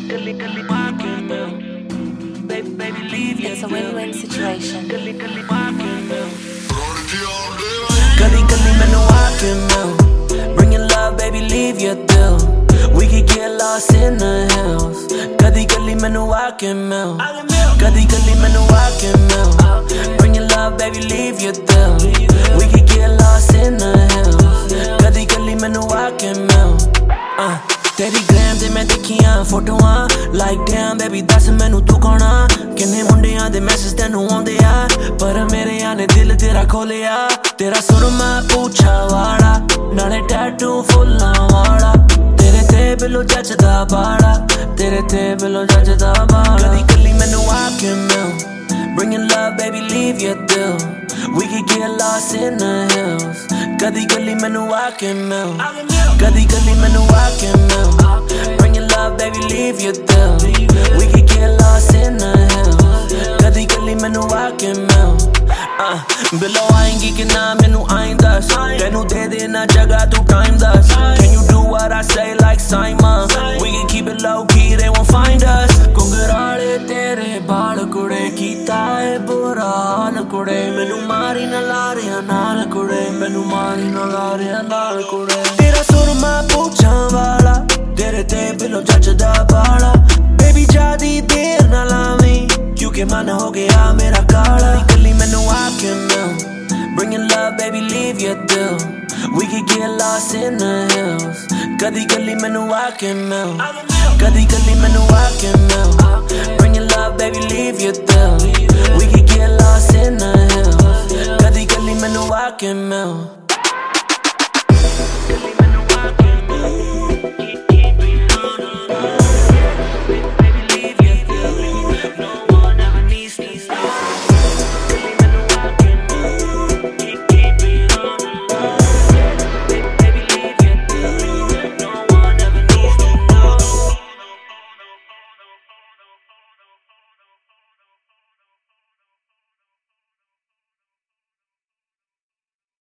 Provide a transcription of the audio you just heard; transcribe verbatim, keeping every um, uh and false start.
It's a win-win situation. Gully gully ਮੈਨੂੰ ਆ ਕੇ ਮਿਲ Bringing love baby leave your dill We could get lost in the hills Kadi gully ਮੈਨੂੰ ਆ ਕੇ ਮਿਲ Kadi gully ਮੈਨੂੰ ਆ ਕੇ ਮਿਲ Bringing love baby leave your dill We could get lost in the hills Kadi gully ਮੈਨੂੰ ਆ ਕੇ ਮਿਲ uh, ਤੇਰੀ gram ਤੇ ਮੈਂ ਦੇਖੀਆਂ ਫੋਟੋਆਂ Like damn baby ਦੱਸ ਮੈਨੂੰ ਤੂੰ ਕੌਣ ਆ ਕਿੰਨੇ ਮੁੰਡਿਆਂ ਦੇ ਮੈਸੇਜ ਤੈਨੂੰ ਆਉਂਦੇ ਆ ਪਰ ਮੇਰਿਆਂ ਨੇ ਦਿਲ ਤੇਰਾ ਖੋਲਿਆ ਤੇਰਾ ਸੁਰਮਾ ਪੁੱਛਾ ਵਾਲਾ ਨਾਲੇ ਟੈਟੂ ਫੁੱਲਾਂ ਵਾਲਾ ਤੇਰੇ ਤੇ ਬਿਲੋ ਜੱਜਦਾ ਬਾੜਾ ਤੇਰੇ ਤੇ ਬਿਲੋ ਜੱਜਦਾ ਬਾੜਾ ਕਦੀ ਕੱਲੀ ਮੈਨੂੰ ਆ ਕੇ ਮਿਲ Bringing love baby leave your dill We could get lost in the hills Kadi gali mainu aake mil Kadi gali mainu aake mil Bringing love baby leave your dill We could get lost in the hills Kadi gali mainu aake mil uh, Below आएंगी कि ना mainu आइंdas Tenu de dena jaga tu time das Can you do what I say like Simon We can keep it low key they won't find us Kungarale tere baal kude Kita hai bura haal kude Mainu ਮਾਰੀ ਨਾ ਲਾਰਿਆਂ ਨਾਲ ਕੁੜੇ ਮੈਨੂੰ ਮਾਰੀ ਨਾ ਲਾਰਿਆਂ ਨਾਲ ਕੁੜੇ ਤੇਰਾ ਸੁਰਮਾ ਪੁੱਛਾਂ ਵਾਲਾ ਤੇਰੇ ਤੇ ਬਿਲੋ ਜੱਜਦਾ ਬਾਲਾ ਬੇਬੀ ਜਿਆਦੀ ਦੇਰ ਨਾ ਲਾਵੀਂ ਕਿਉਂਕਿ ਮਨ ਹੋ ਗਿਆ ਮੇਰਾ ਕਾਲਾ ਕੱਲੀ ਮੈਨੂੰ ਆ ਕੇ ਮਿਲ Bringing love baby leave your dill We could get lost in the hills ਕਦੀ ਕੱਲੀ ਮੈਨੂੰ ਆ ਕੇ ਮਿਲ ਕਦੀ ਕੱਲੀ ਮੈਨੂੰ ਆ ਕੇ ਮਿਲ Bringing love baby leave your dill We could get lost in the hills Kadi gali mainu aake mil